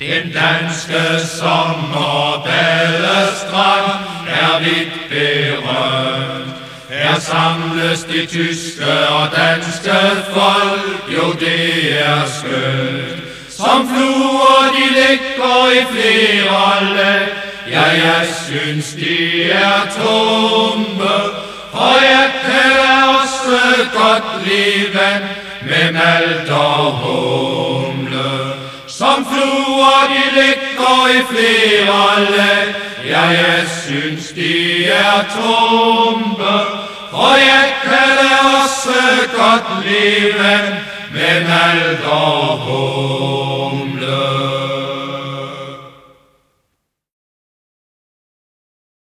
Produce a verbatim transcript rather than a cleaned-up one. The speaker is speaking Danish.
Den danske sommerbadestrand er vidt berømt. Her samles de tyske og danske folk, jo det er skønt. Som fluer de ligger i flere lag, ja, jeg synes de er tomme. Og jeg kan også godt lide vand med malt og humle. Som fluer de ligger i flere lag, ja, jeg synes de er tomme. Og jeg kan også godt lide vand med malt og humle.